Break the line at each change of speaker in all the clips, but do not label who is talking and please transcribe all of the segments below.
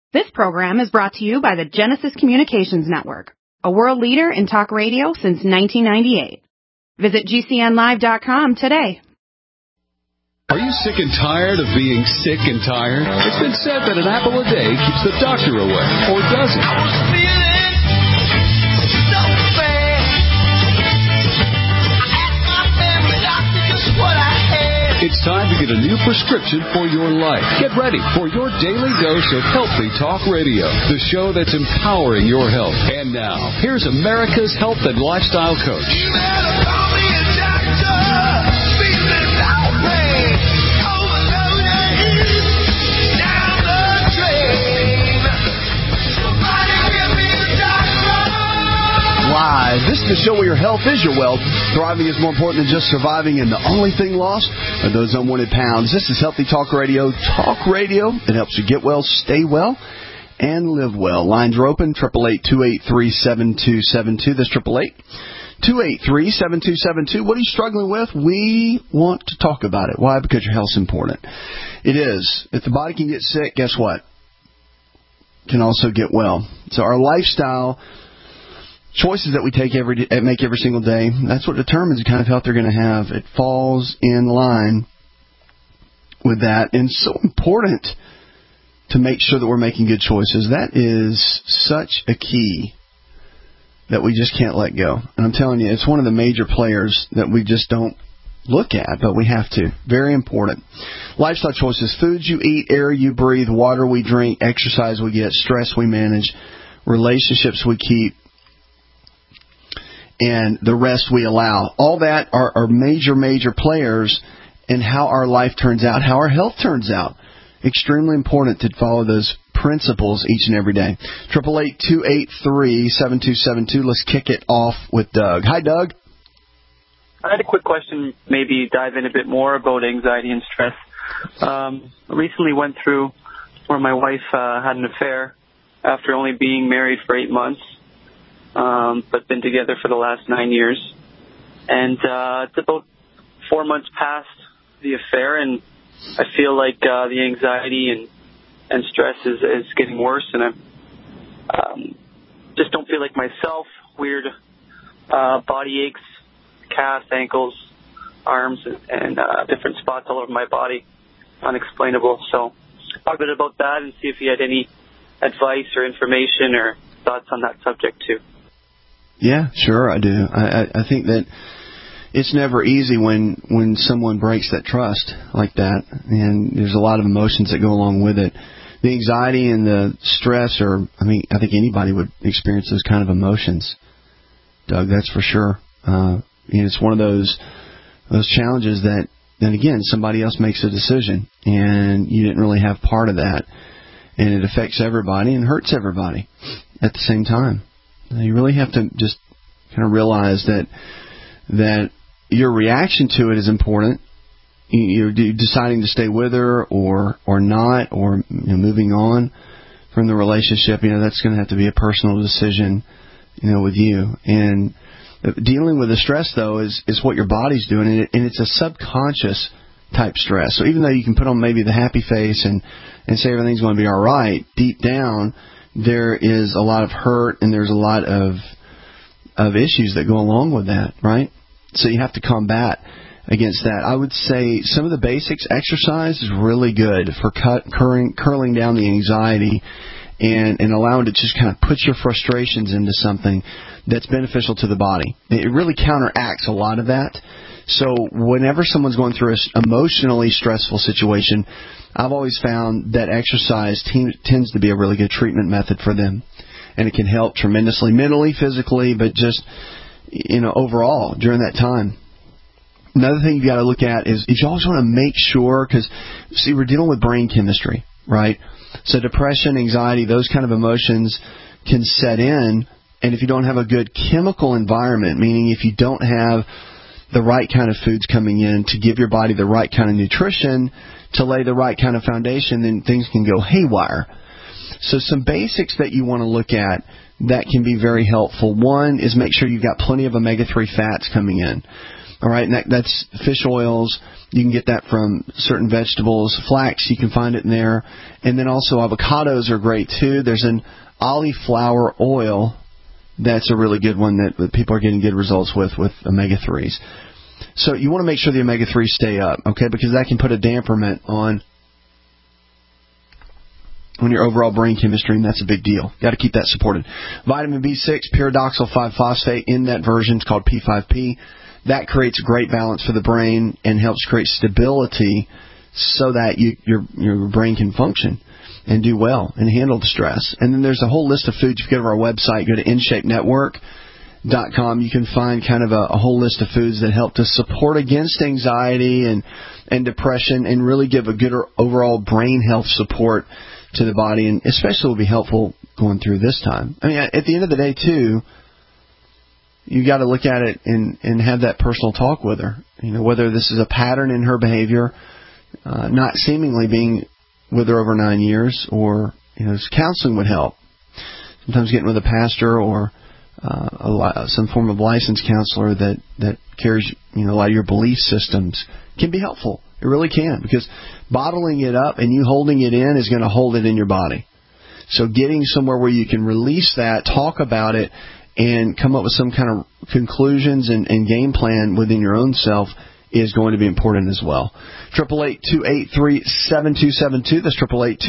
This program is brought to you by the Genesis Communications Network, a world leader in talk radio since 1998. Visit GCNlive.com today.
Are you sick and tired of being sick and tired? It's been said that an apple a day keeps the doctor away, or does it? I was feeling so bad. I asked my family doctor just what I had. It's time to get a new prescription for your life. Get ready for your daily dose of Healthy Talk Radio, the show that's empowering your health. And now, here's America's health and lifestyle coach. You better call me a doctor. Feeling no pain. Overloaded. Down the drain. Somebody give me a doctor.
Live. This is the show where your health is your wealth. Thriving is more important than just surviving, and the only thing lost are those unwanted pounds. This is Healthy Talk Radio. Talk radio. It helps you get well, stay well, and live well. Lines are open, 888-283-7272. That's 888-283-7272. What are you struggling with? We want to talk about it. Why? Because your health's important. It is. If the body can get sick, guess what? It can also get well. So our lifestyle choices that we make every single day, that's what determines the kind of health they're going to have. It falls in line with that. And it's so important to make sure that we're making good choices. That is such a key that we just can't let go. And I'm telling you, it's one of the major players that we just don't look at, but we have to. Very important. Lifestyle choices: foods you eat, air you breathe, water we drink, exercise we get, stress we manage, relationships we keep, and the rest we allow. All that are major players in how our life turns out, how our health turns out. Extremely important to follow those principles each and every day. 888-283-7272. Let's kick it off with Doug. Hi, Doug.
I had a quick question, maybe dive in a bit more about anxiety and stress. I recently went through where my wife had an affair after only being married for 8 months. But been together for the last 9 years. And it's about 4 months past the affair, and I feel like the anxiety and stress is getting worse, and I just don't feel like myself. Weird body aches, calves, ankles, arms, and different spots all over my body, unexplainable. So talk a bit about that and see if you had any advice or information or thoughts on that subject too.
Yeah, sure, I do. I think that it's never easy when someone breaks that trust like that, and there's a lot of emotions that go along with it. The anxiety and the stress I think anybody would experience those kind of emotions, Doug, that's for sure. And it's one of those challenges that, then again, somebody else makes a decision, and you didn't really have part of that, and it affects everybody and hurts everybody at the same time. You really have to just kind of realize that your reaction to it is important. You're deciding to stay with her or not, or moving on from the relationship. That's going to have to be a personal decision, with you. And dealing with the stress, though, is what your body's doing, and it's a subconscious type stress. So even though you can put on maybe the happy face and say everything's going to be all right, deep down there is a lot of hurt, and there's a lot of issues that go along with that, right? So you have to combat against that. I would say some of the basics. Exercise is really good for curling down the anxiety and allowing to just kind of put your frustrations into something that's beneficial to the body. It really counteracts a lot of that. So whenever someone's going through an emotionally stressful situation, I've always found that exercise tends to be a really good treatment method for them. And it can help tremendously mentally, physically, but just, overall during that time. Another thing you've got to look at is you always want to make sure, because, see, we're dealing with brain chemistry, right? So depression, anxiety, those kind of emotions can set in, and if you don't have a good chemical environment, meaning if you don't have the right kind of foods coming in to give your body the right kind of nutrition, to lay the right kind of foundation, then things can go haywire. So some basics that you want to look at that can be very helpful. One is make sure you've got plenty of omega-3 fats coming in. All right, and that's fish oils. You can get that from certain vegetables. Flax, you can find it in there. And then also avocados are great, too. There's an cauliflower oil that's a really good one that people are getting good results with omega-3s. So you want to make sure the omega-3s stay up, okay, because that can put a damperment on your overall brain chemistry, and that's a big deal. Got to keep that supported. Vitamin B6, pyridoxal 5-phosphate in that version. It's called P5P. That creates a great balance for the brain and helps create stability so that your brain can function and do well and handle the stress. And then there's a whole list of foods. If you go to our website, go to InShapeNetwork.com, you can find kind of a whole list of foods that help to support against anxiety and depression and really give a good overall brain health support to the body, and especially will be helpful going through this time. I mean, at the end of the day, too, you got to look at it and have that personal talk with her. You know, whether this is a pattern in her behavior, not seemingly being with her over 9 years, or counseling would help. Sometimes getting with a pastor or some form of licensed counselor that carries a lot of your belief systems can be helpful. It really can, because bottling it up and you holding it in is going to hold it in your body. So getting somewhere where you can release that, talk about it, and come up with some kind of conclusions and game plan within your own self is going to be important as well. 888-283-7272. That's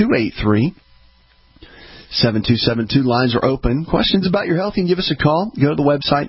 888-283-7272. Lines are open. Questions about your health, you can give us a call. Go to the website,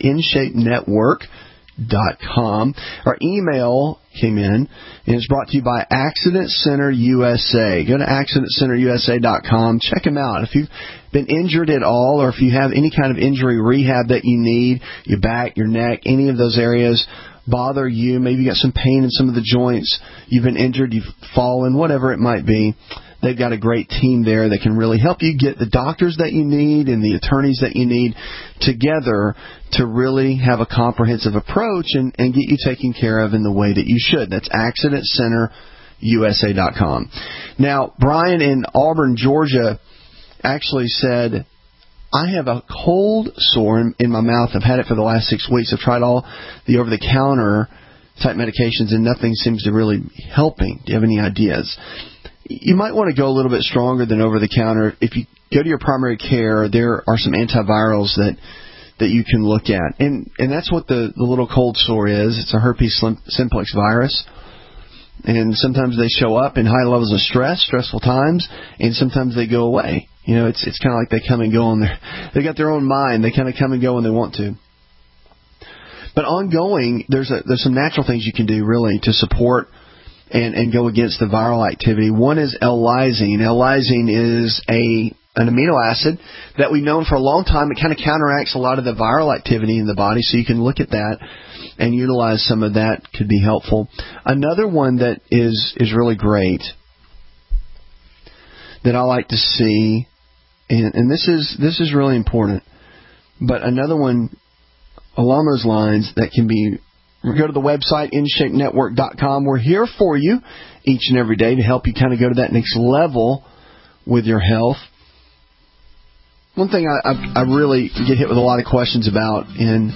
InShapeNetwork.com. Our email came in, and it's brought to you by Accident Center USA. Go to AccidentCenterUSA.com. Check them out. If you've been injured at all, or if you have any kind of injury rehab that you need, your back, your neck, any of those areas bother you, maybe you got some pain in some of the joints, you've been injured, you've fallen, whatever it might be, they've got a great team there that can really help you get the doctors that you need and the attorneys that you need together to really have a comprehensive approach and get you taken care of in the way that you should. That's AccidentCenterUSA.com. Now, Brian in Auburn, Georgia, actually said, I have a cold sore in my mouth. I've had it for the last 6 weeks. I've tried all the over-the-counter type medications, and nothing seems to really be helping. Do you have any ideas? You might want to go a little bit stronger than over-the-counter. If you go to your primary care, there are some antivirals that you can look at. And that's what the little cold sore is. It's a herpes simplex virus. And sometimes they show up in high levels of stress, stressful times, and sometimes they go away. It's kind of like they come and go they got their own mind. They kind of come and go when they want to. But ongoing, there's some natural things you can do really to support and go against the viral activity. One is L-lysine. L-lysine is an amino acid that we've known for a long time. It kind of counteracts a lot of the viral activity in the body, so you can look at that and utilize some of that. Could be helpful. Another one that is really great that I like to see, and this is really important, but another one along those lines that can be, go to the website, InShapeNetwork.com. We're here for you each and every day to help you kind of go to that next level with your health. One thing I really get hit with a lot of questions about, and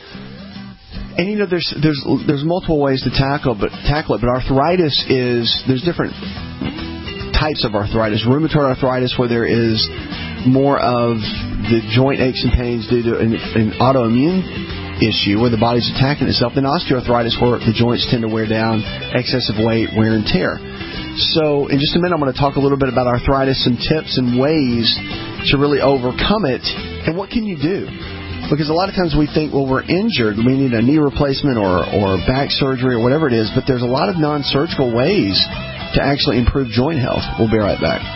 there's multiple ways to tackle it, but arthritis there's different types of arthritis. Rheumatoid arthritis, where there is more of the joint aches and pains due to an autoimmune issue where the body's attacking itself, then osteoarthritis, where the joints tend to wear down, excessive weight, wear and tear. So in just a minute, I'm going to talk a little bit about arthritis, some tips and ways to really overcome it, and what can you do? Because a lot of times we think, well, we're injured, we need a knee replacement or back surgery or whatever it is, but there's a lot of non-surgical ways to actually improve joint health. We'll be right back.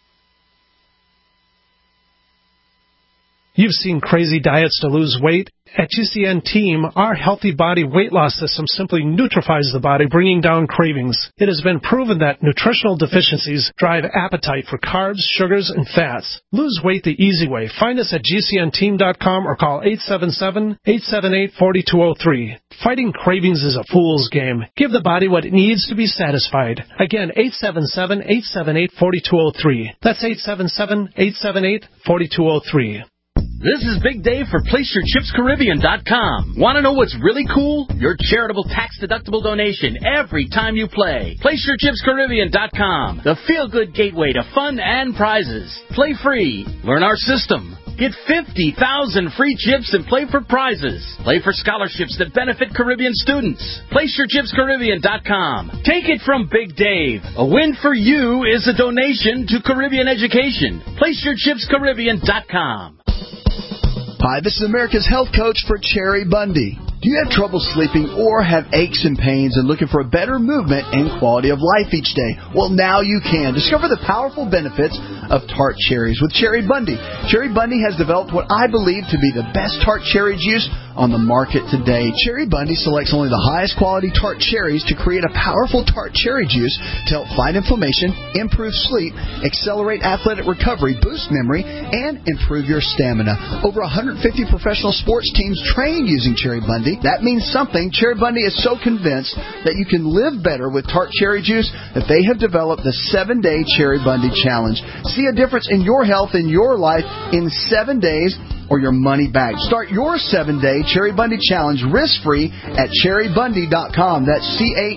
You've seen crazy diets to lose weight, At GCN Team, our Healthy Body Weight Loss System simply neutralizes the body, bringing down cravings. It has been proven that nutritional deficiencies drive appetite for carbs, sugars, and fats. Lose weight the easy way. Find us at GCNteam.com or call 877-878-4203. Fighting cravings is a fool's game. Give the body what it needs to be satisfied. Again, 877-878-4203. That's 877-878-4203.
This is Big Dave for PlaceYourChipsCaribbean.com. Want to know what's really cool? Your charitable tax-deductible donation every time you play. PlaceYourChipsCaribbean.com. The feel-good gateway to fun and prizes. Play free. Learn our system. Get 50,000 free chips and play for prizes. Play for scholarships that benefit Caribbean students. PlaceYourChipsCaribbean.com. Take it from Big Dave. A win for you is a donation to Caribbean education. PlaceYourChipsCaribbean.com.
Hi, this is America's health coach for Cherry Bundy. Do you have trouble sleeping or have aches and pains and looking for a better movement and quality of life each day? Well, now you can. Discover the powerful benefits of tart cherries with Cherry Bundy. Cherry Bundy has developed what I believe to be the best tart cherry juice on the market today. Cherry Bundy selects only the highest quality tart cherries to create a powerful tart cherry juice to help fight inflammation, improve sleep, accelerate athletic recovery, boost memory, and improve your stamina. Over 150 professional sports teams train using Cherry Bundy. That means something. Cherry Bundy is so convinced that you can live better with tart cherry juice that they have developed the 7-Day Cherry Bundy Challenge. See a difference in your health in your life in 7 days or your money back. Start your 7-Day Cherry Bundy Challenge risk-free at cherrybundy.com. That's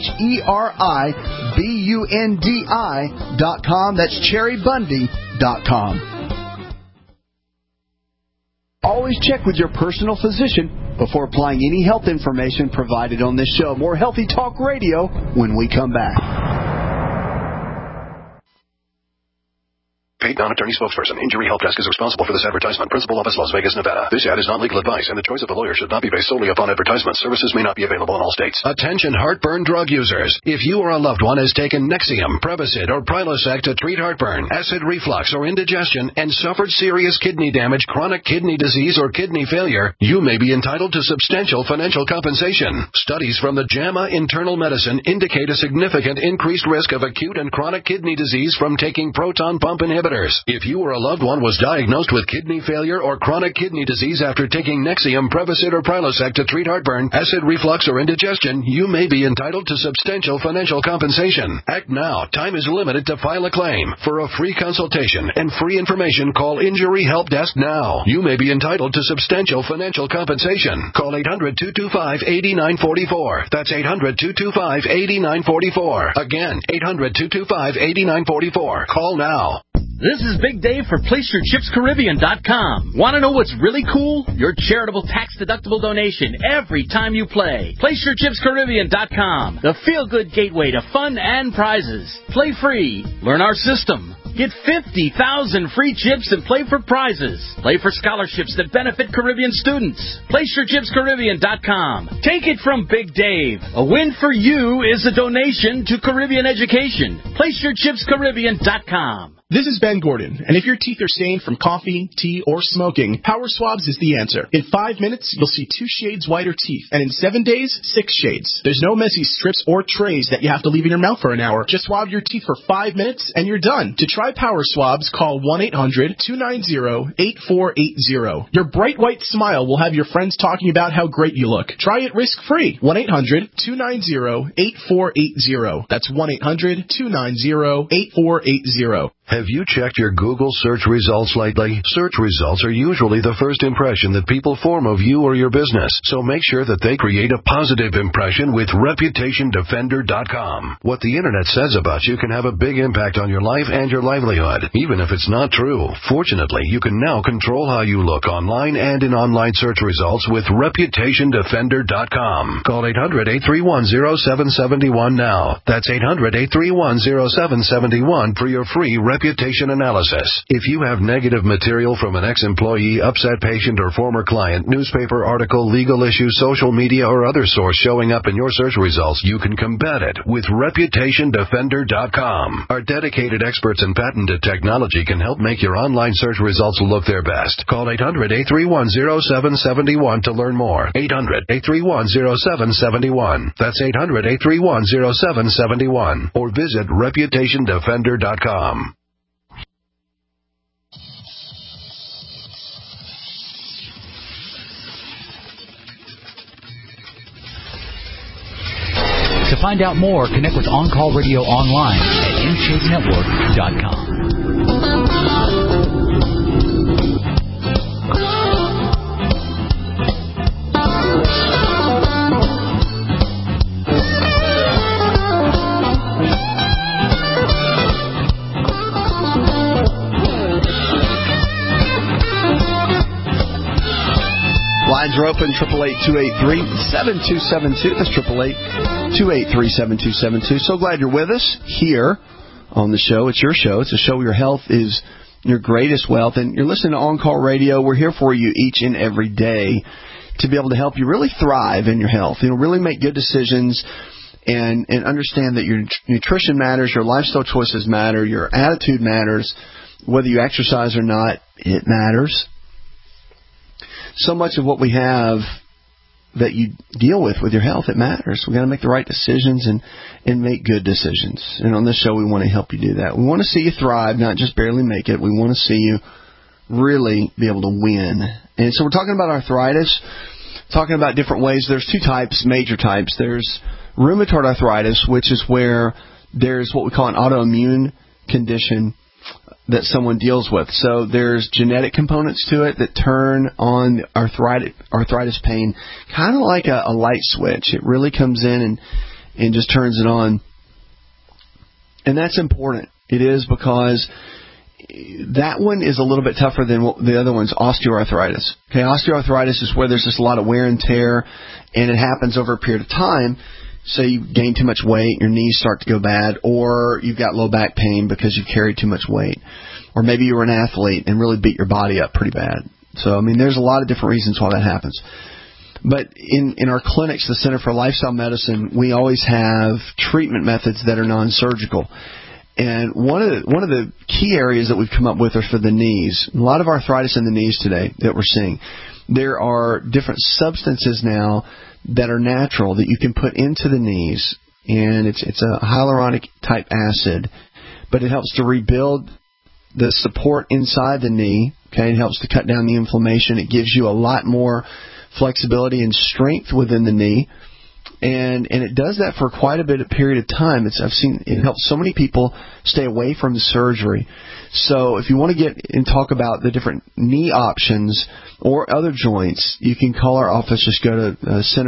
CHERIBUNDI.com. That's cherrybundy.com. Always check with your personal physician before applying any health information provided on this show. More Healthy Talk Radio when we come back.
Paid non-attorney spokesperson. Injury Help Desk is responsible for this advertisement. Principal office, Las Vegas, Nevada. This ad is not legal advice, and the choice of a lawyer should not be based solely upon advertisement. Services may not be available in all states.
Attention heartburn drug users. If you or a loved one has taken Nexium, Prevacid, or Prilosec to treat heartburn, acid reflux, or indigestion, and suffered serious kidney damage, chronic kidney disease, or kidney failure, you may be entitled to substantial financial compensation. Studies from the JAMA Internal Medicine indicate a significant increased risk of acute and chronic kidney disease from taking proton pump inhibitors. If you or a loved one was diagnosed with kidney failure or chronic kidney disease after taking Nexium, Prevacid, or Prilosec to treat heartburn, acid reflux, or indigestion, you may be entitled to substantial financial compensation. Act now. Time is limited to file a claim. For a free consultation and free information, call Injury Help Desk now. You may be entitled to substantial financial compensation. Call 800-225-8944. That's 800-225-8944. Again, 800-225-8944. Call now.
This is Big Dave for PlaceYourChipsCaribbean.com. Want to know what's really cool? Your charitable tax-deductible donation every time you play. PlaceYourChipsCaribbean.com. The feel-good gateway to fun and prizes. Play free. Learn our system. Get 50,000 free chips and play for prizes. Play for scholarships that benefit Caribbean students. PlaceYourChipsCaribbean.com. Take it from Big Dave. A win for you is a donation to Caribbean education. PlaceYourChipsCaribbean.com.
This is Ben Gordon, and if your teeth are stained from coffee, tea, or smoking, Power Swabs is the answer. In 5 minutes, you'll see 2 shades whiter teeth, and in 7 days, 6 shades. There's no messy strips or trays that you have to leave in your mouth for an hour. Just swab your teeth for 5 minutes, and you're done. To try Power Swabs, call 1-800-290-8480. Your bright white smile will have your friends talking about how great you look. Try it risk-free. 1-800-290-8480. That's 1-800-290-8480.
Have you checked your Google search results lately? Search results are usually the first impression that people form of you or your business, so make sure that they create a positive impression with ReputationDefender.com. What the Internet says about you can have a big impact on your life and your livelihood, even if it's not true. Fortunately, you can now control how you look online and in online search results with ReputationDefender.com. Call 800-831-0771 now. That's 800-831-0771 for your free
reputation analysis. If you have negative material from an ex-employee, upset patient, or former client, newspaper article, legal issue, social media, or other source showing up in your search results, you can combat it with ReputationDefender.com. Our dedicated experts and patented technology can help make your online search results look their best. Call 800-831-0771 to learn more. 800-831-0771. That's 800-831-0771. Or visit ReputationDefender.com.
To find out more, connect with On Call Radio online at InShapeNetwork.com.
Lines are open, 888-283-7272. That's 888-283-7272. So glad you're with us here on the show. It's your show. It's a show where your health is your greatest wealth. And you're listening to On Call Radio. We're here for you each and every day to be able to help you really thrive in your health. Really make good decisions and understand that your nutrition matters, your lifestyle choices matter, your attitude matters. Whether you exercise or not, it matters. So much of what we have that you deal with your health, it matters. We've got to make the right decisions and make good decisions. And on this show, we want to help you do that. We want to see you thrive, not just barely make it. We want to see you really be able to win. And so we're talking about arthritis, talking about different ways. There's two types, major types. There's rheumatoid arthritis, which is where there's what we call an autoimmune condition that someone deals with. So there's genetic components to it that turn on arthritis pain, kind of like a light switch. It really comes in and just turns it on. And that's important. It is, because that one is a little bit tougher than the other one's osteoarthritis. Okay, osteoarthritis is where there's just a lot of wear and tear, and it happens over a period of time. Say you gain too much weight, your knees start to go bad, or you've got low back pain because you've carried too much weight. Or maybe you were an athlete and really beat your body up pretty bad. So, there's a lot of different reasons why that happens. But in our clinics, the Center for Lifestyle Medicine, we always have treatment methods that are non-surgical. And one of the key areas that we've come up with are for the knees. A lot of arthritis in the knees today that we're seeing. There are different substances now that are natural that you can put into the knees, and it's a hyaluronic type acid, but it helps to rebuild the support inside the knee. Okay, it helps to cut down the inflammation. It gives you a lot more flexibility and strength within the knee, and it does that for quite a bit of period of time. I've seen it helps so many people stay away from the surgery. So if you want to get and talk about the different knee options or other joints, you can call our office. Just go to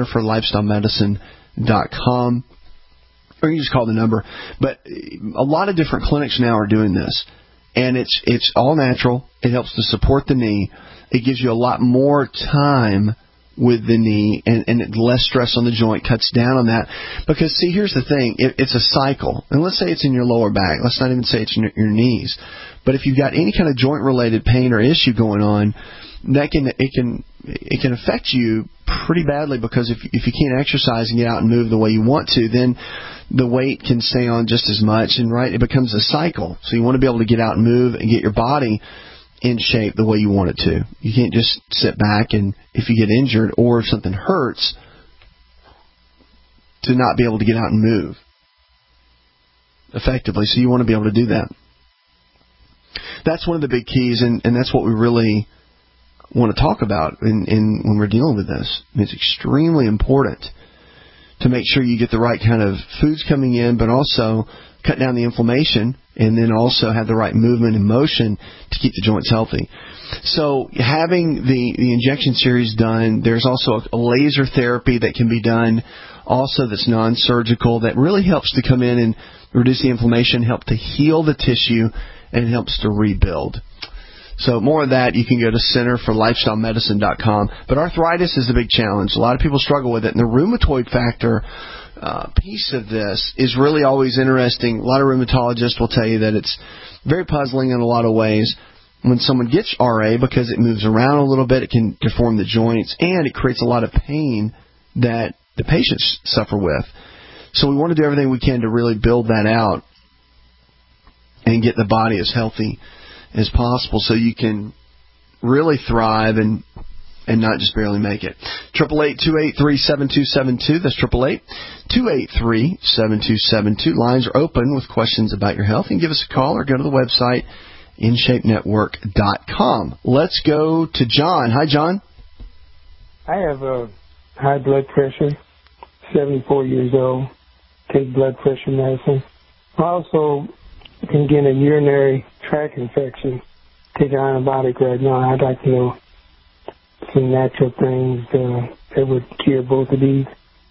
centerforlifestylemedicine.com, or you can just call the number. But a lot of different clinics now are doing this, and it's all natural. It helps to support the knee. It gives you a lot more time with the knee, and less stress on the joint, cuts down on that. Because, see, here's the thing. It's a cycle. And let's say it's in your lower back. Let's not even say it's in your knees. But if you've got any kind of joint-related pain or issue going on, it can affect you pretty badly, because if you can't exercise and get out and move the way you want to, then the weight can stay on just as much, and it becomes a cycle. So you want to be able to get out and move and get your body in shape the way you want it to. You can't just sit back and, if you get injured or if something hurts, to not be able to get out and move effectively. So you want to be able to do that. That's one of the big keys, and that's what we really want to talk about when we're dealing with this. It's extremely important to make sure you get the right kind of foods coming in, but also cut down the inflammation, and then also have the right movement and motion to keep the joints healthy. So having the injection series done, there's also a laser therapy that can be done also that's non-surgical, that really helps to come in and reduce the inflammation, help to heal the tissue, and helps to rebuild. So more of that, you can go to centerforlifestylemedicine.com. But arthritis is a big challenge. A lot of people struggle with it. And the rheumatoid factor piece of this is really always interesting. A lot of rheumatologists will tell you that it's very puzzling in a lot of ways when someone gets RA, because it moves around a little bit, it can deform the joints, and it creates a lot of pain that the patients suffer with. So we want to do everything we can to really build that out and get the body as healthy as possible so you can really thrive and not just barely make it. 888-283-7272. That's 888-283-7272. Lines are open with questions about your health. You can give us a call or go to the website, InShapeNetwork.com. Let's go to John. Hi, John.
I have high blood pressure, 74 years old, take blood pressure medicine. I also can get a urinary tract infection, take an antibiotic right now. I'd like to know some natural things that would cure both of these.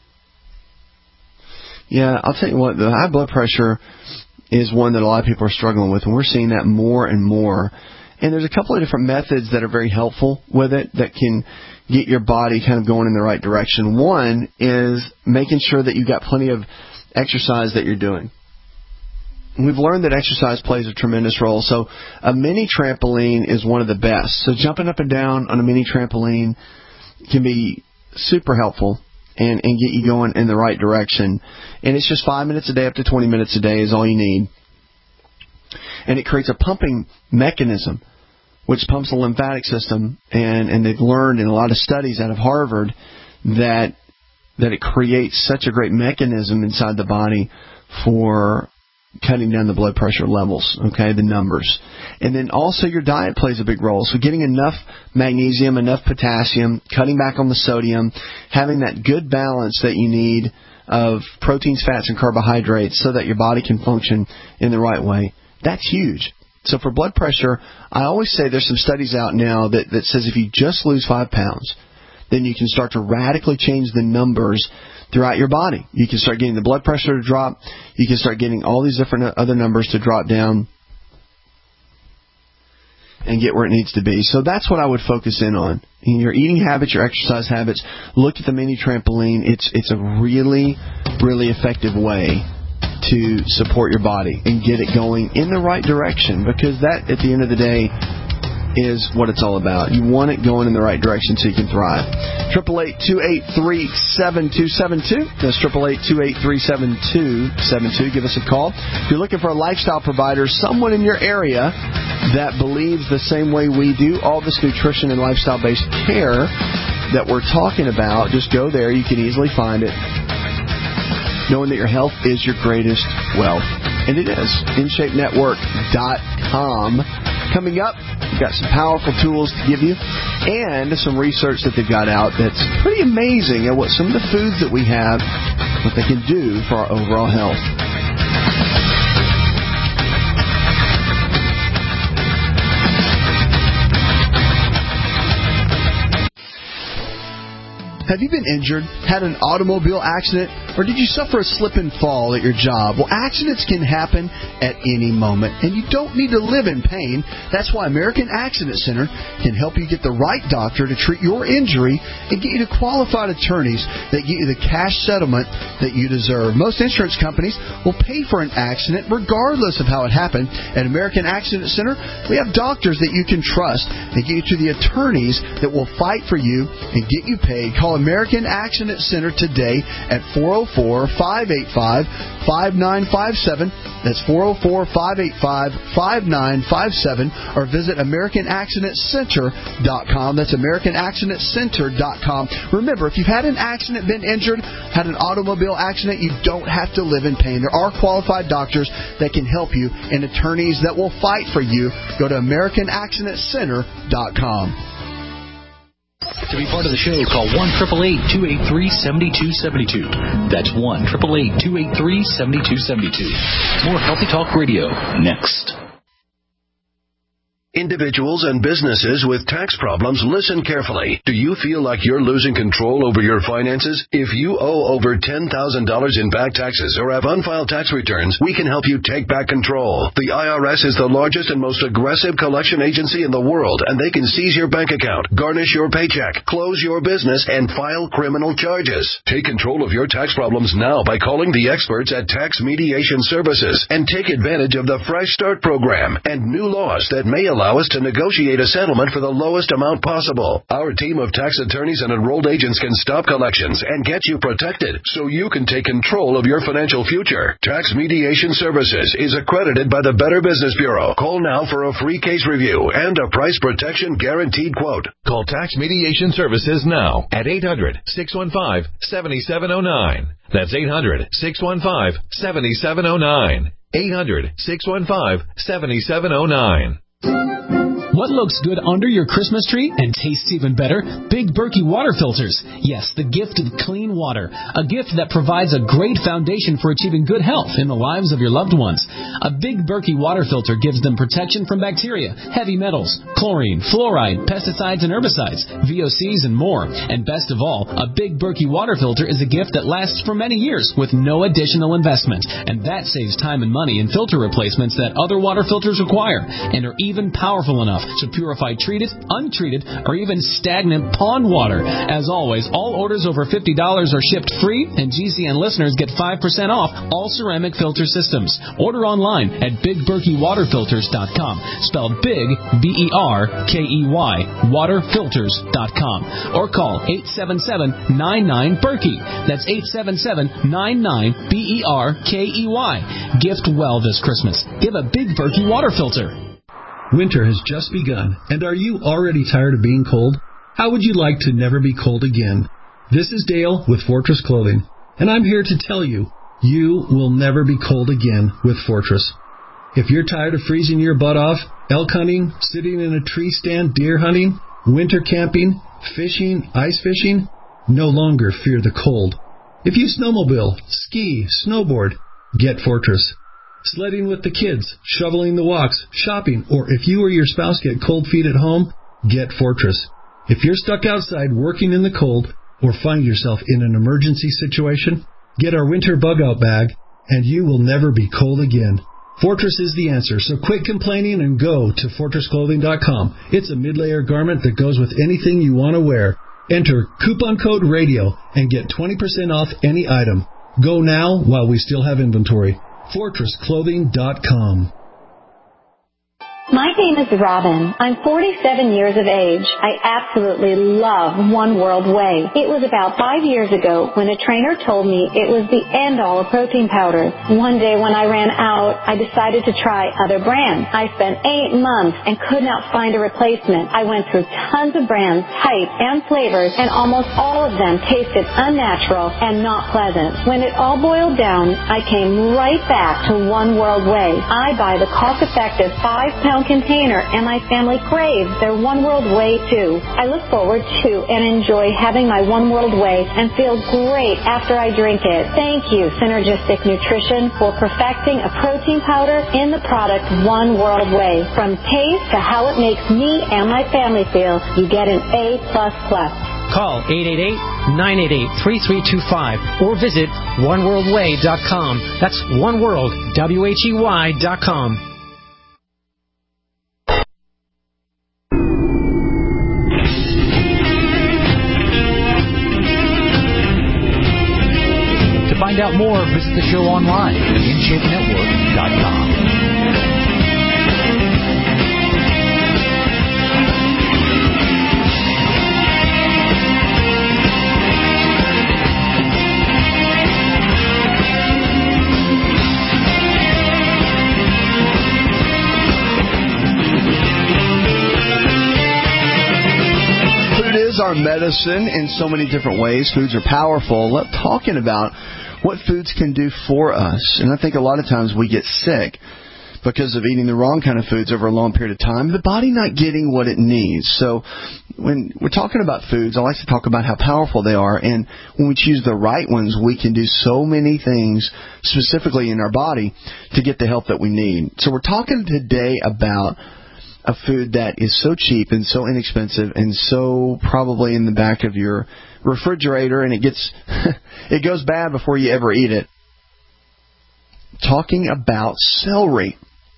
Yeah, I'll tell you what, the high blood pressure is one that a lot of people are struggling with, and we're seeing that more and more. And there's a couple of different methods that are very helpful with it that can get your body kind of going in the right direction. One is making sure that you've got plenty of exercise that you're doing. We've learned that exercise plays a tremendous role. So a mini trampoline is one of the best. So jumping up and down on a mini trampoline can be super helpful and get you going in the right direction. And it's just 5 minutes a day up to 20 minutes a day is all you need. And it creates a pumping mechanism, which pumps the lymphatic system. And they've learned in a lot of studies out of Harvard that it creates such a great mechanism inside the body for cutting down the blood pressure levels, okay, the numbers. And then also your diet plays a big role. So getting enough magnesium, enough potassium, cutting back on the sodium, having that good balance that you need of proteins, fats, and carbohydrates so that your body can function in the right way. That's huge. So for blood pressure, I always say there's some studies out now that says if you just lose 5 pounds, then you can start to radically change the numbers throughout your body. You can start getting the blood pressure to drop. You can start getting all these different other numbers to drop down and get where it needs to be. So that's what I would focus in on. In your eating habits, your exercise habits, look at the mini trampoline. It's a really, really effective way to support your body and get it going in the right direction, because that, at the end of the day, is what it's all about. You want it going in the right direction so you can thrive. 888-283-7272. That's 888-283-7272. Give us a call. If you're looking for a lifestyle provider, someone in your area that believes the same way we do, all this nutrition and lifestyle-based care that we're talking about, just go there. You can easily find it, knowing that your health is your greatest wealth. And it is. InShapeNetwork.com. Coming up, we've got some powerful tools to give you and some research that they've got out that's pretty amazing at what some of the foods that we have, what they can do for our overall health. Have you been injured, had an automobile accident, or did you suffer a slip and fall at your job? Well, accidents can happen at any moment, and you don't need to live in pain. That's why American Accident Center can help you get the right doctor to treat your injury and get you to qualified attorneys that get you the cash settlement that you deserve. Most insurance companies will pay for an accident regardless of how it happened. At American Accident Center, we have doctors that you can trust and get you to the attorneys that will fight for you and get you paid. Call American Accident Center today at 404-585-5957. That's 404-585-5957. Or visit AmericanAccidentCenter.com. That's AmericanAccidentCenter.com. Remember, if you've had an accident, been injured, had an automobile accident, you don't have to live in pain. There are qualified doctors that can help you and attorneys that will fight for you. Go to AmericanAccidentCenter.com.
To be part of the show, call 1-888-283-7272. That's 1-888-283-7272. More Healthy Talk Radio next.
Individuals and businesses with tax problems, listen carefully. Do you feel like you're losing control over your finances? If you owe over $10,000 in back taxes or have unfiled tax returns, we can help you take back control. The IRS is the largest and most aggressive collection agency in the world, and they can seize your bank account, garnish your paycheck, close your business, and file criminal charges. Take control of your tax problems now by calling the experts at Tax Mediation Services and take advantage of the Fresh Start program and new laws that may allow us to negotiate a settlement for the lowest amount possible. Our team of tax attorneys and enrolled agents can stop collections and get you protected so you can take control of your financial future. Tax Mediation Services is accredited by the Better Business Bureau. Call now for a free case review and a price protection guaranteed quote.
Call Tax Mediation Services now at 800-615-7709. That's 800-615-7709. 800-615-7709.
What looks good under your Christmas tree and tastes even better? Big Berkey water filters. Yes, the gift of clean water. A gift that provides a great foundation for achieving good health in the lives of your loved ones. A Big Berkey water filter gives them protection from bacteria, heavy metals, chlorine, fluoride, pesticides and herbicides, VOCs and more. And best of all, a Big Berkey water filter is a gift that lasts for many years with no additional investment. And that saves time and money in filter replacements that other water filters require and are even powerful enough to purify treated, untreated, or even stagnant pond water. As always, all orders over $50 are shipped free, and GCN listeners get 5% off all ceramic filter systems. Order online at BigBerkeyWaterFilters.com, spelled Big, B-E-R-K-E-Y, waterfilters.com, or call 877-99-BERKEY. That's 877-99-BERKEY. Gift well this Christmas. Give a Big Berkey water filter.
Winter has just begun, and are you already tired of being cold? How would you like to never be cold again? This is Dale with Fortress Clothing, and I'm here to tell you, you will never be cold again with Fortress. If you're tired of freezing your butt off, elk hunting, sitting in a tree stand, deer hunting, winter camping, fishing, ice fishing, no longer fear the cold. If you snowmobile, ski, snowboard, get Fortress. Sledding with the kids, shoveling the walks, shopping, or if you or your spouse get cold feet at home, get Fortress. If you're stuck outside working in the cold or find yourself in an emergency situation, get our winter bug-out bag, and you will never be cold again. Fortress is the answer, so quit complaining and go to FortressClothing.com. It's a mid-layer garment that goes with anything you want to wear. Enter coupon code RADIO and get 20% off any item. Go now while we still have inventory. FortressClothing.com.
My name is Robin. I'm 47 years of age. I absolutely love One World Whey. It was about 5 years ago when a trainer told me it was the end-all of protein powders. One day when I ran out, I decided to try other brands. I spent 8 months and could not find a replacement. I went through tons of brands, types, and flavors, and almost all of them tasted unnatural and not pleasant. When it all boiled down, I came right back to One World Whey. I buy the cost-effective 5-pound container, and my family craves their One World Whey too. I look forward to and enjoy having my One World Whey and feel great after I drink it. Thank you, Synergistic Nutrition, for perfecting a protein powder in the product One World Whey. From taste to how it makes me and my family feel, you get an A++.
Call 888-988-3325 or visit oneworldwhey.com. That's oneworld.com.
To find out more, visit the show online at InShapeNetwork.com.
Our medicine in so many different ways. Foods are powerful. Talking about what foods can do for us. And I think a lot of times we get sick because of eating the wrong kind of foods over a long period of time, the body not getting what it needs. So when we're talking about foods, I like to talk about how powerful they are. And when we choose the right ones, we can do so many things specifically in our body to get the help that we need. So we're talking today about a food that is so cheap and so inexpensive and so probably in the back of your refrigerator, and it goes bad before you ever eat it. Talking about celery.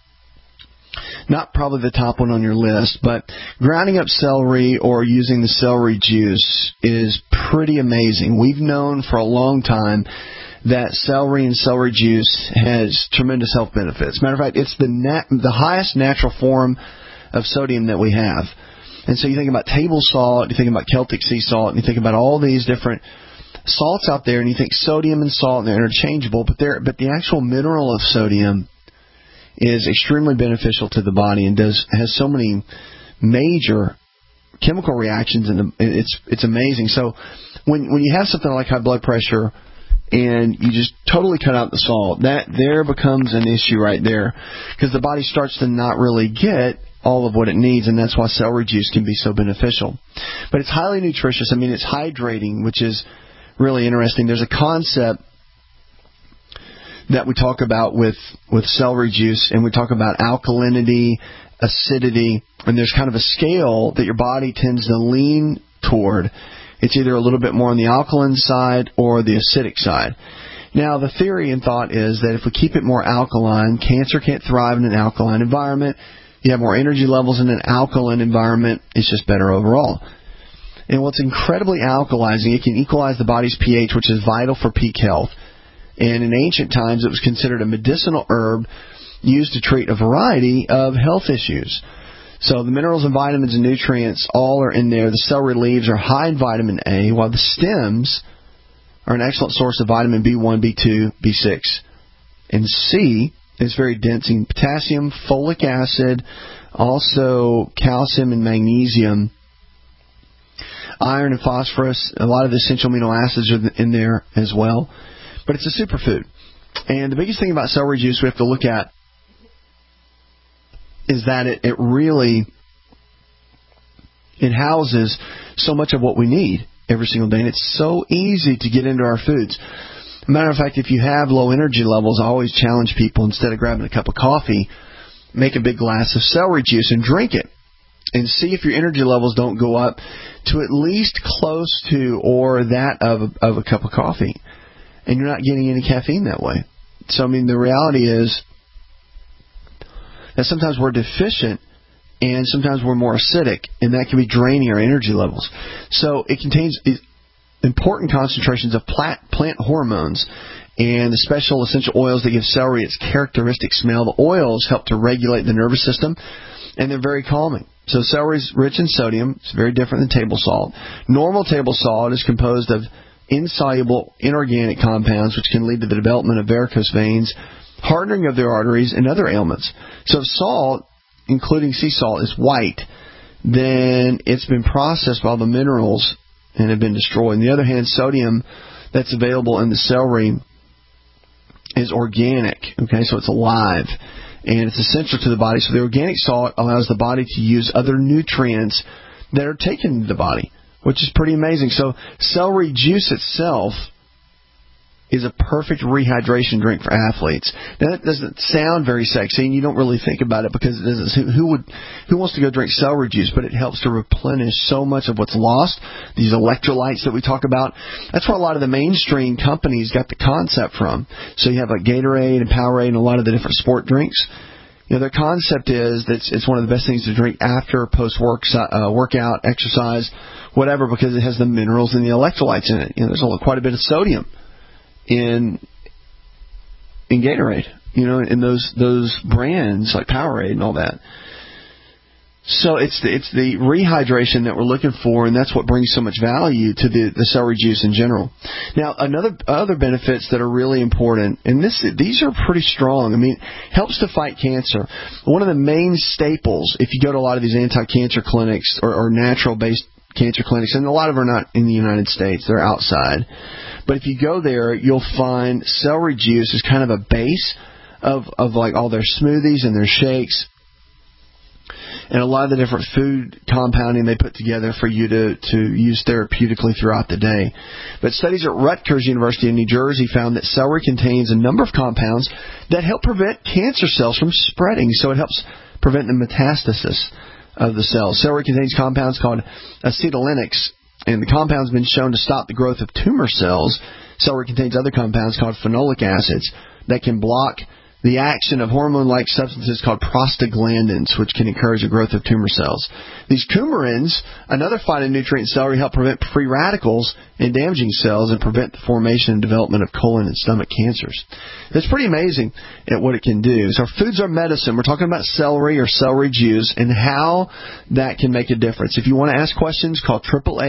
Not probably the top one on your list, but grinding up celery or using the celery juice is pretty amazing. We've known for a long time that celery and celery juice has tremendous health benefits. Matter of fact, it's the highest natural form of sodium that we have. And so you think about table salt, you think about Celtic sea salt, and you think about all these different salts out there, and you think sodium and salt, and they're interchangeable, but the actual mineral of sodium is extremely beneficial to the body and has so many major chemical reactions, and it's amazing. So when you have something like high blood pressure and you just totally cut out the salt, that there becomes an issue right there, because the body starts to not really get all of what it needs, and that's why celery juice can be so beneficial. But it's highly nutritious. I mean, it's hydrating, which is really interesting. There's a concept that we talk about with celery juice, and we talk about alkalinity, acidity, and there's kind of a scale that your body tends to lean toward. It's either a little bit more on the alkaline side or the acidic side. Now, the theory and thought is that if we keep it more alkaline, cancer can't thrive in an alkaline environment. You have more energy levels in an alkaline environment. It's just better overall. And what's incredibly alkalizing, it can equalize the body's pH, which is vital for peak health. And in ancient times, it was considered a medicinal herb used to treat a variety of health issues. So the minerals and vitamins and nutrients all are in there. The celery leaves are high in vitamin A, while the stems are an excellent source of vitamin B1, B2, B6. And C is very dense in potassium, folic acid, also calcium and magnesium, iron and phosphorus. A lot of the essential amino acids are in there as well. But it's a superfood. And the biggest thing about celery juice we have to look at is that it really houses so much of what we need every single day. And it's so easy to get into our foods. As a matter of fact, if you have low energy levels, I always challenge people, instead of grabbing a cup of coffee, make a big glass of celery juice and drink it. And see if your energy levels don't go up to at least close to or that of a cup of coffee. And you're not getting any caffeine that way. So, I mean, the reality is that sometimes we're deficient and sometimes we're more acidic, and that can be draining our energy levels. So it contains important concentrations of plant hormones and the special essential oils that give celery its characteristic smell. The oils help to regulate the nervous system, and they're very calming. So celery is rich in sodium. It's very different than table salt. Normal table salt is composed of insoluble inorganic compounds, which can lead to the development of varicose veins, hardening of their arteries, and other ailments. So if salt, including sea salt, is white, then it's been processed by all the minerals and have been destroyed. On the other hand, sodium that's available in the celery is organic, okay, so it's alive, and it's essential to the body. So the organic salt allows the body to use other nutrients that are taken into the body, which is pretty amazing. So celery juice itself is a perfect rehydration drink for athletes. Now, that doesn't sound very sexy, and you don't really think about it because it doesn't. Who wants to go drink celery juice? But it helps to replenish so much of what's lost, these electrolytes that we talk about. That's where a lot of the mainstream companies got the concept from. So you have like Gatorade and Powerade and a lot of the different sport drinks. You know, their concept is that it's one of the best things to drink after post-workout, exercise, whatever, because it has the minerals and the electrolytes in it. You know, there's quite a bit of sodium in Gatorade, you know, in those brands like Powerade and all that. So it's the rehydration that we're looking for, and that's what brings so much value to the celery juice in general. Now, other benefits that are really important, and these are pretty strong. I mean, helps to fight cancer. One of the main staples, if you go to a lot of these anti-cancer clinics or natural-based cancer clinics, and a lot of them are not in the United States, they're outside. But if you go there, you'll find celery juice is kind of a base of like all their smoothies and their shakes, and a lot of the different food compounding they put together for you to use therapeutically throughout the day. But studies at Rutgers University in New Jersey found that celery contains a number of compounds that help prevent cancer cells from spreading. So it helps prevent the metastasis of the cells. Celery contains compounds called acetylenics, and the compound's been shown to stop the growth of tumor cells. Celery contains other compounds called phenolic acids that can block the action of hormone-like substances called prostaglandins, which can encourage the growth of tumor cells. These coumarins, another phytonutrient in celery, help prevent free radicals in damaging cells and prevent the formation and development of colon and stomach cancers. It's pretty amazing at what it can do. So foods are medicine. We're talking about celery or celery juice and how that can make a difference. If you want to ask questions, call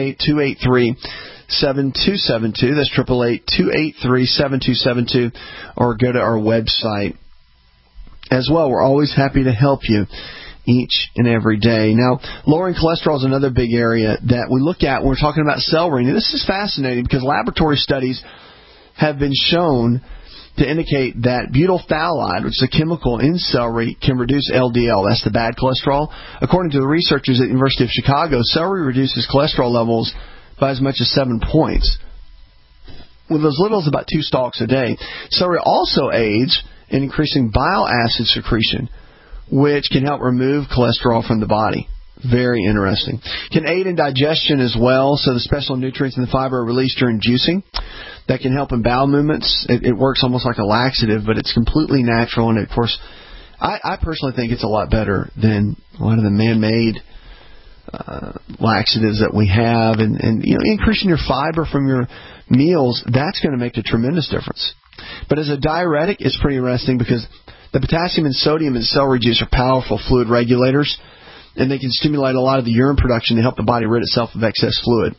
888-283-7272. That's 888-283-7272, or go to our website. As well, we're always happy to help you each and every day. Now, lowering cholesterol is another big area that we look at when we're talking about celery. And this is fascinating because laboratory studies have been shown to indicate that butyl phthalate, which is a chemical in celery, can reduce LDL. That's the bad cholesterol. According to the researchers at the University of Chicago, celery reduces cholesterol levels by as much as 7 points, with as little as about 2 stalks a day. Celery also aids in increasing bile acid secretion, which can help remove cholesterol from the body. Very interesting. Can aid in digestion as well, so the special nutrients in the fiber are released during juicing. That can help in bowel movements. It works almost like a laxative, but it's completely natural, and of course, I personally think it's a lot better than a lot of the man-made laxatives that we have, and increasing your fiber from your meals, that's going to make a tremendous difference. But as a diuretic, it's pretty interesting because the potassium and sodium in celery juice are powerful fluid regulators, and they can stimulate a lot of the urine production to help the body rid itself of excess fluid.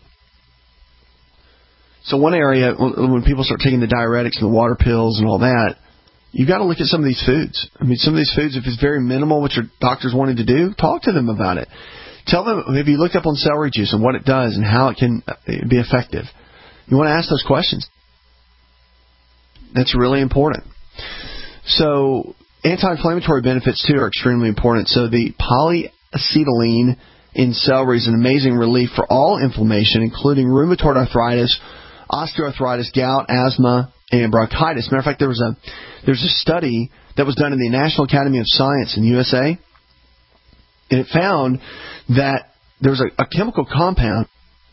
So one area, when people start taking the diuretics and the water pills and all that, you've got to look at some of these foods. I mean, some of these foods, if it's very minimal what your doctor's wanting to do, talk to them about it. Tell them, have you looked up on celery juice and what it does and how it can be effective? You want to ask those questions. That's really important. So anti-inflammatory benefits, too, are extremely important. So the polyacetylene in celery is an amazing relief for all inflammation, including rheumatoid arthritis, osteoarthritis, gout, asthma, and bronchitis. Matter of fact, there's a study that was done in the National Academy of Science in the USA, and it found that there's a chemical compound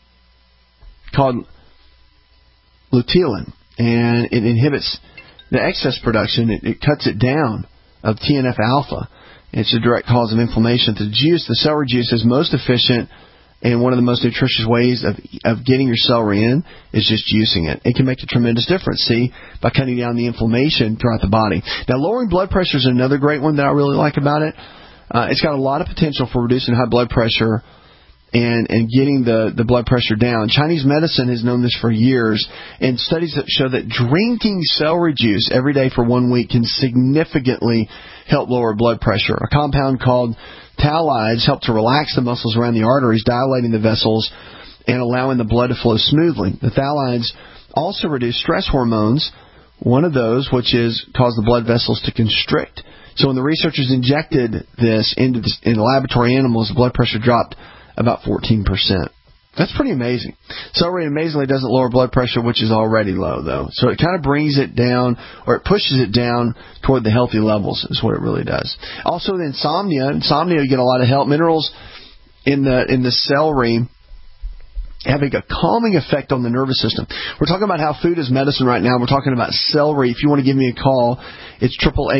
called luteolin, and it inhibits the excess production. It cuts it down of TNF-alpha. It's a direct cause of inflammation. The celery juice is most efficient, and one of the most nutritious ways of getting your celery in is just juicing it. It can make a tremendous difference, by cutting down the inflammation throughout the body. Now, lowering blood pressure is another great one that I really like about it. It's got a lot of potential for reducing high blood pressure and getting the blood pressure down. Chinese medicine has known this for years, and studies that show that drinking celery juice every day for 1 week can significantly help lower blood pressure. A compound called phthalates help to relax the muscles around the arteries, dilating the vessels and allowing the blood to flow smoothly. The phthalates also reduce stress hormones, one of those which cause the blood vessels to constrict. So when the researchers injected this in laboratory animals, the blood pressure dropped about 14%. That's pretty amazing. Celery amazingly doesn't lower blood pressure, which is already low, though. So it kind of brings it down, or it pushes it down toward the healthy levels, is what it really does. Also, the insomnia, you get a lot of help. Minerals in the celery having a calming effect on the nervous system. We're talking about how food is medicine right now. We're talking about celery. If you want to give me a call, it's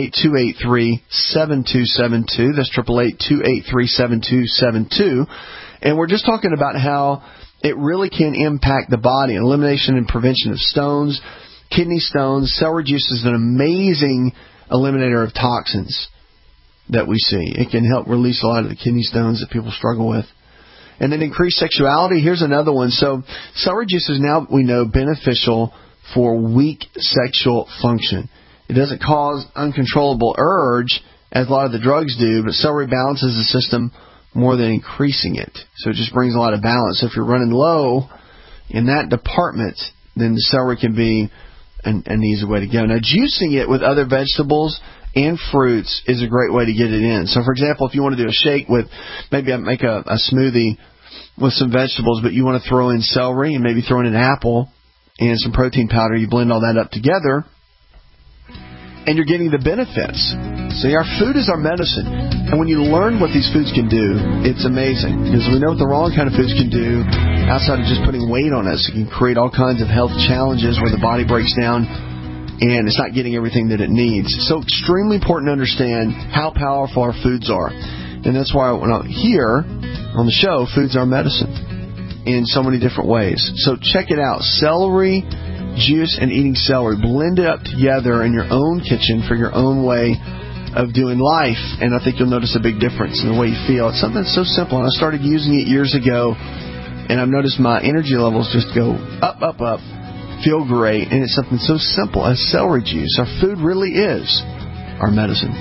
888-283-7272. That's 888-283-7272. And we're just talking about how it really can impact the body. Elimination and prevention of stones, kidney stones. Celery juice is an amazing eliminator of toxins that we see. It can help release a lot of the kidney stones that people struggle with. And then increased sexuality. Here's another one. So celery juice is now, we know, beneficial for weak sexual function. It doesn't cause uncontrollable urge as a lot of the drugs do, but celery balances the system more than increasing it. So it just brings a lot of balance. So if you're running low in that department, then the celery can be an easy way to go. Now, juicing it with other vegetables and fruits is a great way to get it in. So, for example, if you want to do a shake with, maybe make a smoothie with some vegetables, but you want to throw in celery and maybe throw in an apple and some protein powder, you blend all that up together, and you're getting the benefits. See, our food is our medicine. And when you learn what these foods can do, it's amazing. Because we know what the wrong kind of foods can do outside of just putting weight on us. It can create all kinds of health challenges where the body breaks down and it's not getting everything that it needs. So extremely important to understand how powerful our foods are. And that's why when I'm here on the show, food's our medicine in so many different ways. So check it out. Celery juice and eating celery. Blend it up together in your own kitchen for your own way of doing life, and I think you'll notice a big difference in the way you feel. It's something that's so simple, and I started using it years ago, and I've noticed my energy levels just go up, feel great, and it's something so simple as celery juice. Our food really is our medicine.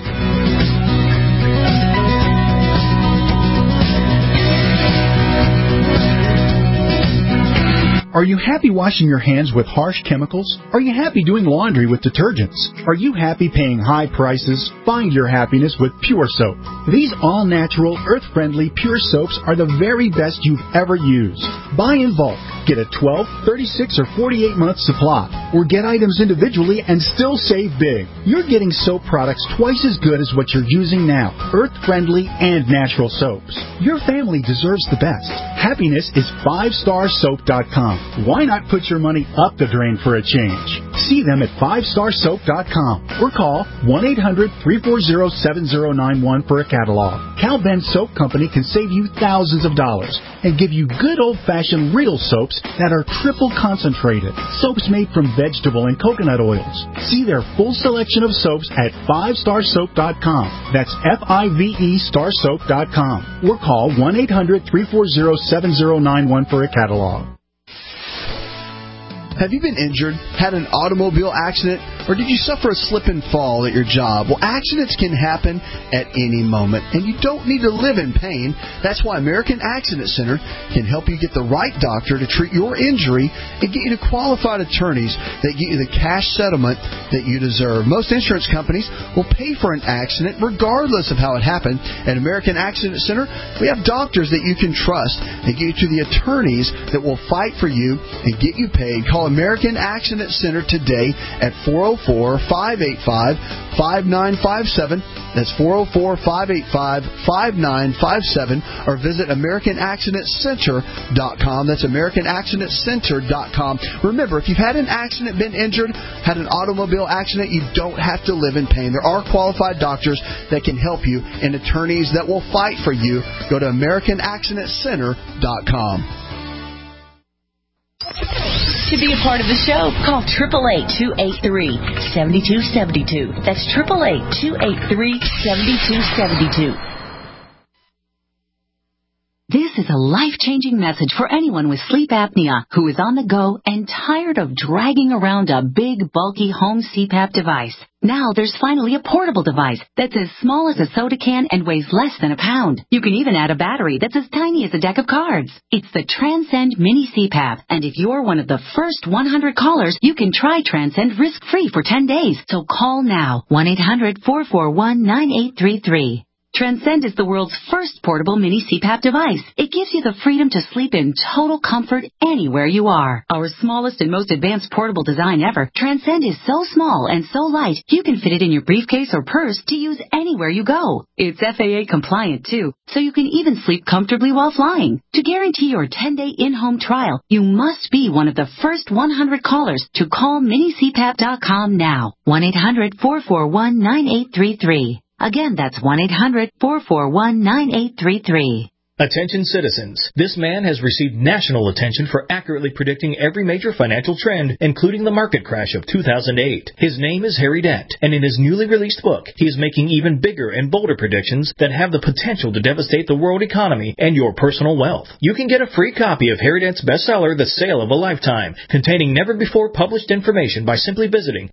Are you happy washing your hands with harsh chemicals? Are you happy doing laundry with detergents? Are you happy paying high prices? Find your happiness with Pure Soap. These all-natural, earth-friendly Pure Soaps are the very best you've ever used. Buy in bulk. Get a 12, 36, or 48-month supply. Or get items individually and still save big. You're getting soap products twice as good as what you're using now. Earth-friendly and natural soaps. Your family deserves the best. Happiness is 5starsoap.com. Why not put your money up the drain for a change? See them at 5starsoap.com or call 1-800-340-7091 for a catalog. Cal Ben Soap Company can save you thousands of dollars and give you good old-fashioned real soaps that are triple concentrated. Soaps made from vegetable and coconut oils. See their full selection of soaps at 5starsoap.com. That's F-I-V-E starsoap.com or call 1-800-340-7091 for a catalog.
Have you been injured, had an automobile accident, or did you suffer a slip and fall at your job? Well, accidents can happen at any moment, and you don't need to live in pain. That's why American Accident Center can help you get the right doctor to treat your injury and get you to qualified attorneys that get you the cash settlement that you deserve. Most insurance companies will pay for an accident regardless of how it happened. At American Accident Center, we have doctors that you can trust and get you to the attorneys that will fight for you and get you paid. Call American Accident Center today at 404-585-5957. That's 404-585-5957. Or visit AmericanAccidentCenter.com. That's AmericanAccidentCenter.com. Remember, if you've had an accident, been injured, had an automobile accident, you don't have to live in pain. There are qualified doctors that can help you and attorneys that will fight for you. Go to AmericanAccidentCenter.com.
To be a part of the show, call 888-283-7272. That's 888-283-7272.
This is a life-changing message for anyone with sleep apnea who is on the go and tired of dragging around a big, bulky home CPAP device. Now there's finally a portable device that's as small as a soda can and weighs less than a pound. You can even add a battery that's as tiny as a deck of cards. It's the Transcend Mini CPAP, and if you're one of the first 100 callers, you can try Transcend risk-free for 10 days. So call now, 1-800-441-9833. Transcend is the world's first portable mini CPAP device. It gives you the freedom to sleep in total comfort anywhere you are. Our smallest and most advanced portable design ever, Transcend is so small and so light, you can fit it in your briefcase or purse to use anywhere you go. It's FAA compliant too, so you can even sleep comfortably while flying. To guarantee your 10-day in-home trial, you must be one of the first 100 callers to call minicpap.com now. 1-800-441-9833. Again, that's 1-800-441-9833.
Attention citizens, this man has received national attention for accurately predicting every major financial trend, including the market crash of 2008. His name is Harry Dent, and in his newly released book, he is making even bigger and bolder predictions that have the potential to devastate the world economy and your personal wealth. You can get a free copy of Harry Dent's bestseller, The Sale of a Lifetime, containing never-before-published information by simply visiting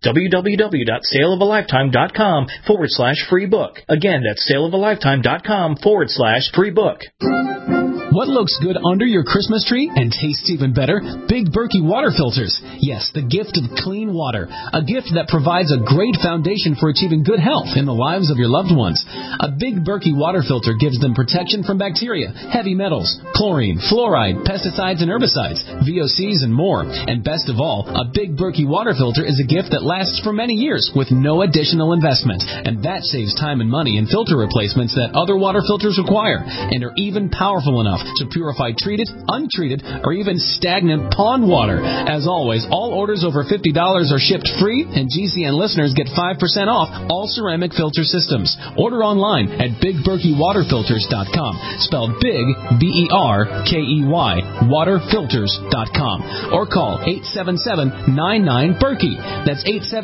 www.saleofalifetime.com/free book. Again, that's saleofalifetime.com/free book.
What looks good under your Christmas tree and tastes even better? Big Berkey water filters. Yes, the gift of clean water. A gift that provides a great foundation for achieving good health in the lives of your loved ones. A Big Berkey water filter gives them protection from bacteria, heavy metals, chlorine, fluoride, pesticides and herbicides, VOCs and more. And best of all, a Big Berkey water filter is a gift that lasts for many years with no additional investment. And that saves time and money in filter replacements that other water filters require, and are even powerful enough to purify treated, untreated, or even stagnant pond water. As always, all orders over $50 are shipped free, and GCN listeners get 5% off all ceramic filter systems. Order online at BigBerkeyWaterFilters.com, spelled Big, B-E-R-K-E-Y, waterfilters.com, or call 877-99-BERKEY. That's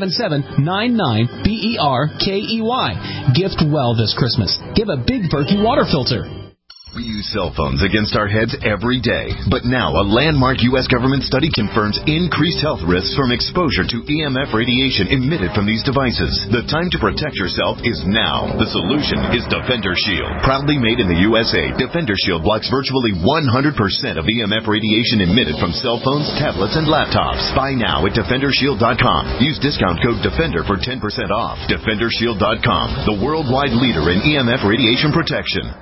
877-99-BERKEY. Gift well this Christmas. Give a Big Berkey water filter.
We use cell phones against our heads every day. But now a landmark U.S. government study confirms increased health risks from exposure to EMF radiation emitted from these devices. The time to protect yourself is now. The solution is Defender Shield. Proudly made in the USA, Defender Shield blocks virtually 100% of EMF radiation emitted from cell phones, tablets, and laptops. Buy now at DefenderShield.com. Use discount code DEFENDER for 10% off. DefenderShield.com, the worldwide leader in EMF radiation protection.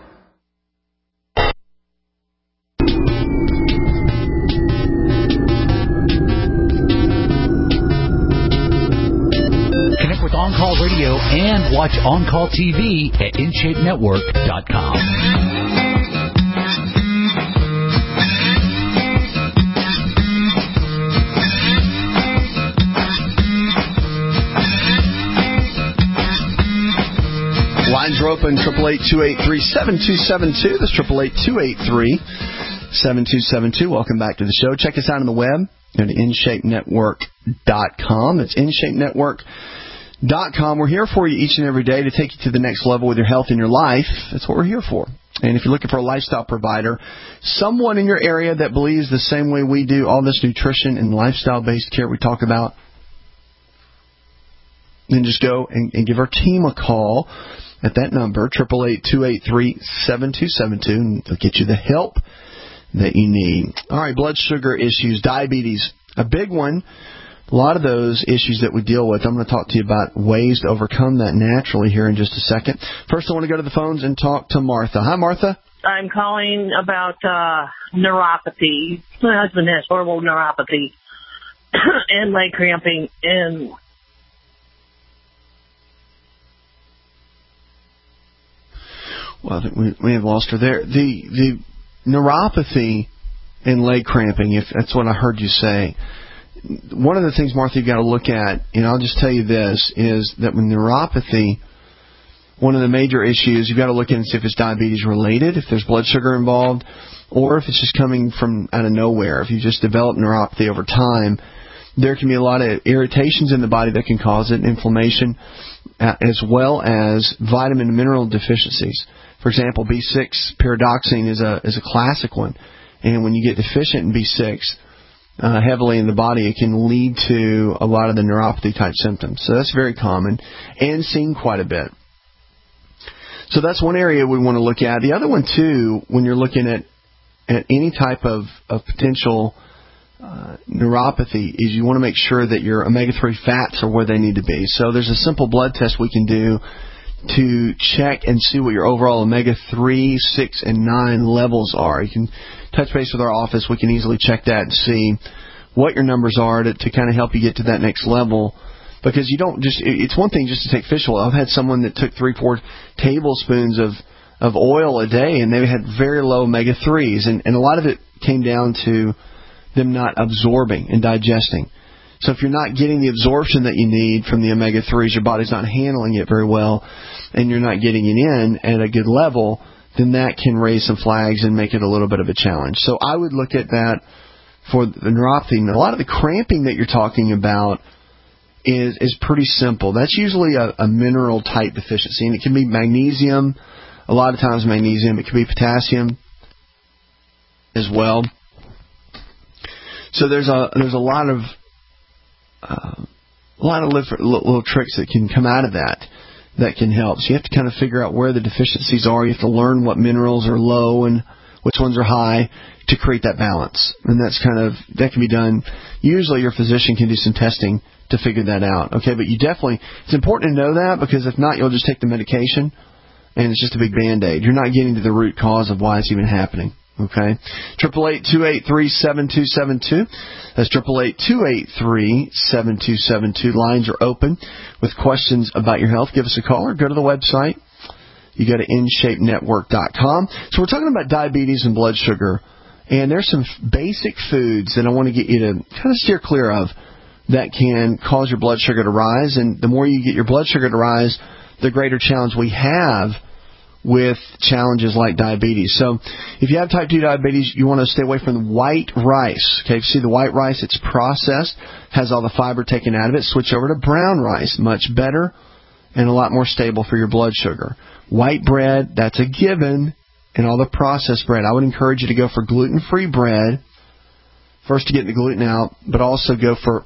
On-Call Radio and watch On-Call TV at InShapeNetwork.com.
Lines are open, 888-283-7272. That's 888-283-7272. Welcome back to the show. Check us out on the web. Go to InShapeNetwork.com. It's InShapeNetwork.com. We're here for you each and every day to take you to the next level with your health and your life. That's what we're here for. And if you're looking for a lifestyle provider, someone in your area that believes the same way we do, all this nutrition and lifestyle-based care we talk about, then just go and give our team a call at that number, 888-283-7272, and they'll get you the help that you need. All right, blood sugar issues, diabetes, a big one. A lot of those issues that we deal with, I'm going to talk to you about ways to overcome that naturally here in just a second. First, I want to go to the phones and talk to Martha. Hi, Martha.
I'm calling about neuropathy. My husband has horrible neuropathy and leg cramping. And
well, I think we have lost her there. The neuropathy and leg cramping, if that's what I heard you say. One of the things, Martha, you've got to look at, and I'll just tell you this, is that with neuropathy, one of the major issues, you've got to look at and see if it's diabetes related, if there's blood sugar involved, or if it's just coming from out of nowhere. If you just develop neuropathy over time, there can be a lot of irritations in the body that can cause it, inflammation, as well as vitamin and mineral deficiencies. For example, B6 pyridoxine is a classic one, and when you get deficient in B6, heavily in the body, it can lead to a lot of the neuropathy type symptoms. So that's very common and seen quite a bit. So that's one area we want to look at. The other one, too, when you're looking at any type of potential neuropathy, is you want to make sure that your omega-3 fats are where they need to be. So there's a simple blood test we can do to check and see what your overall omega-3, 6, and 9 levels are. You can touch base with our office. We can easily check that and see what your numbers are to kind of help you get to that next level. Because you don't just, it's one thing just to take fish oil. I've had someone that took 3-4 tablespoons of oil a day, and they had very low omega-3s. And a lot of it came down to them not absorbing and digesting. So if you're not getting the absorption that you need from the omega-3s, your body's not handling it very well, and you're not getting it in at a good level, then that can raise some flags and make it a little bit of a challenge. So I would look at that for the neuropathy. And a lot of the cramping that you're talking about is pretty simple. That's usually a mineral-type deficiency, and it can be magnesium. A lot of times magnesium. It can be potassium as well. So there's a lot of little tricks that can come out of that can help. So you have to kind of figure out where the deficiencies are. You have to learn what minerals are low and which ones are high, to create that balance. And that can be done. Usually your physician can do some testing to figure that out. Okay, but it's important to know that, because if not, you'll just take the medication and it's just a big Band-Aid. You're not getting to the root cause of why it's even happening. Okay, 888-283-7272. That's 888-283-7272. Lines are open with questions about your health. Give us a call or go to the website. You go to InShapeNetwork.com. So we're talking about diabetes and blood sugar, and there's some basic foods that I want to get you to kind of steer clear of that can cause your blood sugar to rise. And the more you get your blood sugar to rise, the greater challenge we have with challenges like diabetes. So if you have type 2 diabetes, you want to stay away from the white rice. Okay, if you see the white rice, it's processed, has all the fiber taken out of it. Switch over to brown rice, much better and a lot more stable for your blood sugar. White bread, that's a given, and all the processed bread. I would encourage you to go for gluten-free bread, first to get the gluten out, but also go for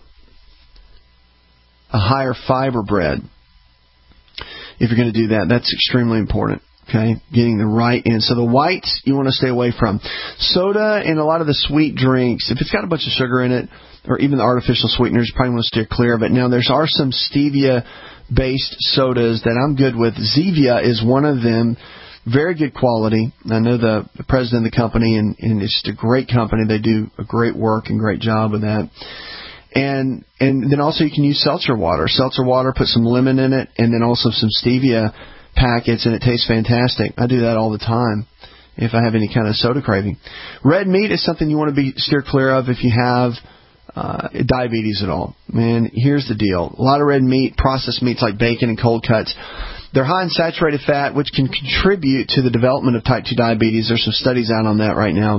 a higher fiber bread. If you're going to do that, that's extremely important. Okay, getting the right in. So the whites you want to stay away from. Soda and a lot of the sweet drinks, if it's got a bunch of sugar in it, or even the artificial sweeteners, you probably want to steer clear of it. Now, there are some stevia-based sodas that I'm good with. Zevia is one of them. Very good quality. I know the president of the company, and it's just a great company. They do a great work and great job with that. And then also you can use seltzer water. Seltzer water, put some lemon in it, and then also some stevia packets, and it tastes fantastic. I do that all the time if I have any kind of soda craving. Red meat is something you want to be steer clear of if you have diabetes at all. Man, here's the deal. A lot of red meat, processed meats like bacon and cold cuts, they're high in saturated fat, which can contribute to the development of type 2 diabetes. There's some studies out on that right now.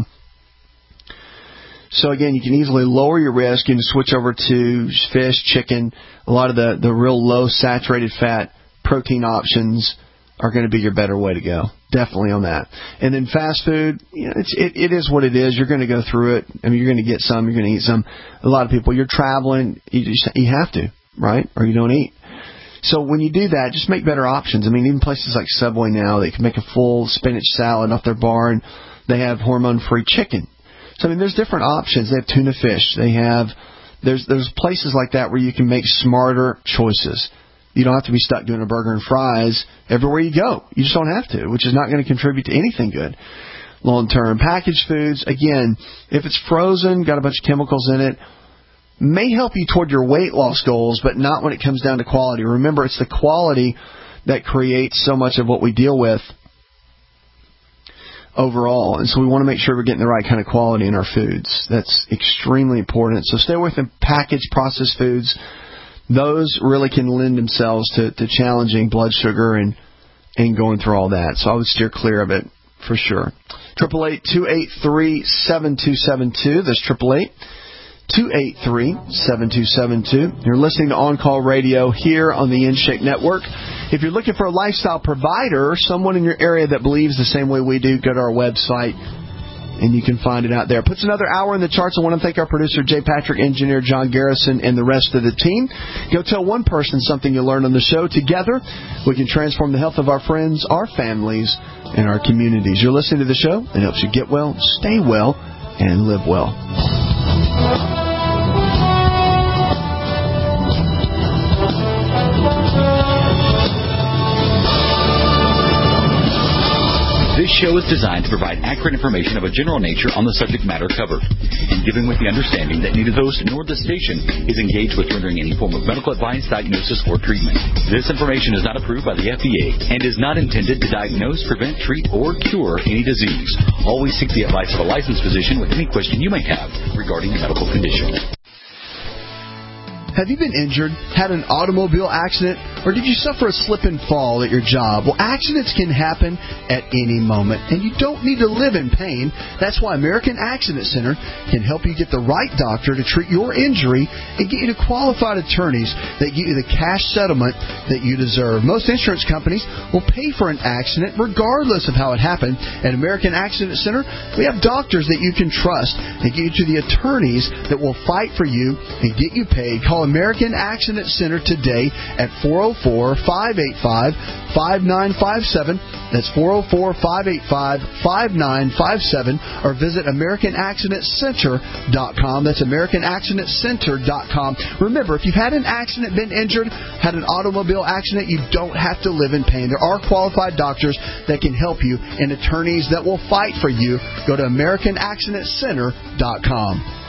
So, again, you can easily lower your risk. You can switch over to fish, chicken. A lot of the real low saturated fat protein options are going to be your better way to go. Definitely on that. And then fast food, it is what it is. You're going to go through it. I mean, you're going to get some. You're going to eat some. A lot of people, you're traveling. You have to, right? Or you don't eat. So when you do that, just make better options. I mean, even places like Subway now, they can make a full spinach salad off their bar, and they have hormone-free chicken. So, I mean, there's different options. They have tuna fish. There's places like that where you can make smarter choices. You don't have to be stuck doing a burger and fries everywhere you go. You just don't have to, which is not going to contribute to anything good long term. Packaged foods, again, if it's frozen, got a bunch of chemicals in it, may help you toward your weight loss goals, but not when it comes down to quality. Remember, it's the quality that creates so much of what we deal with overall. And so we want to make sure we're getting the right kind of quality in our foods. That's extremely important. So stay away from packaged processed foods. Those really can lend themselves to challenging blood sugar and going through all that. So I would steer clear of it for sure. 888-283-7272. That's 888-283-7272. You're listening to On Call Radio here on the InShape Network. If you're looking for a lifestyle provider, someone in your area that believes the same way we do, go to our website and you can find it out there. Puts another hour in the charts. I want to thank our producer, Jay Patrick, engineer John Garrison, and the rest of the team. Go tell one person something you learned on the show. Together, we can transform the health of our friends, our families, and our communities. You're listening to the show. It helps you get well, stay well, and live well.
This show is designed to provide accurate information of a general nature on the subject matter covered, and given with the understanding that neither the host nor the station is engaged with rendering any form of medical advice, diagnosis, or treatment. This information is not approved by the FDA and is not intended to diagnose, prevent, treat, or cure any disease. Always seek the advice of a licensed physician with any question you may have regarding a medical condition.
Have you been injured, had an automobile accident, or did you suffer a slip and fall at your job? Well, accidents can happen at any moment, and you don't need to live in pain. That's why American Accident Center can help you get the right doctor to treat your injury and get you to qualified attorneys that get you the cash settlement that you deserve. Most insurance companies will pay for an accident regardless of how it happened. At American Accident Center, we have doctors that you can trust and get you to the attorneys that will fight for you and get you paid. Call American Accident Center today at 405-882-5228. 404-585-5957. That's 404-585-5957. Or visit AmericanAccidentCenter.com. That's AmericanAccidentCenter.com. Remember, if you've had an accident, been injured, had an automobile accident, you don't have to live in pain. There are qualified doctors that can help you and attorneys that will fight for you. Go to AmericanAccidentCenter.com.